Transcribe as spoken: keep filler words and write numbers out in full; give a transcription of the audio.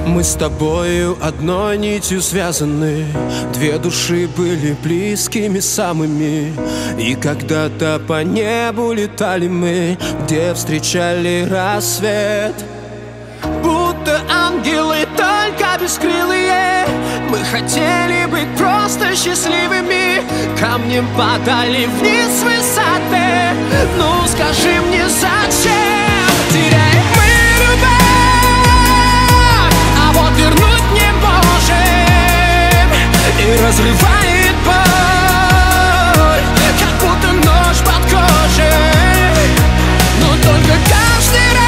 Мы с тобою одной нитью связаны, две души были близкими самыми. И когда-то по небу летали мы, где встречали рассвет. Будто ангелы, только бескрылые, мы хотели быть просто счастливыми. Камнем падали вниз с высоты. Ну скажи мне, зачем теряем мы любовь, а вот вернуть не можем, и разрывает боль, как будто нож под кожей. Но только каждый раз